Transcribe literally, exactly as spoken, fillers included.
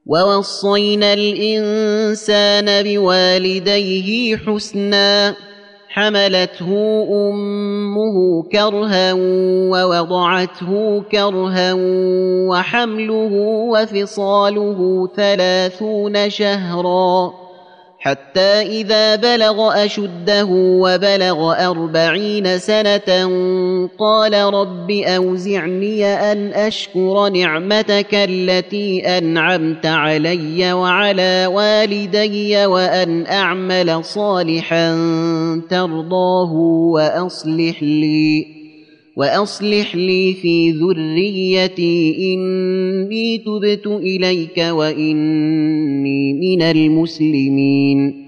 ووصينا الإنسان بوالديه حسنا حملته أمه كرها ووضعته كرها وحمله وفصاله ثلاثون شهرا حتى إذا بلغ أشده وبلغ أربعين سنة قال رب أوزعني أن أشكر نعمتك التي أنعمت علي وعلى والدي وأن أعمل صالحا ترضاه وأصلح لي وأصلح لي في ذريتي إني تبت إليك وإني من المسلمين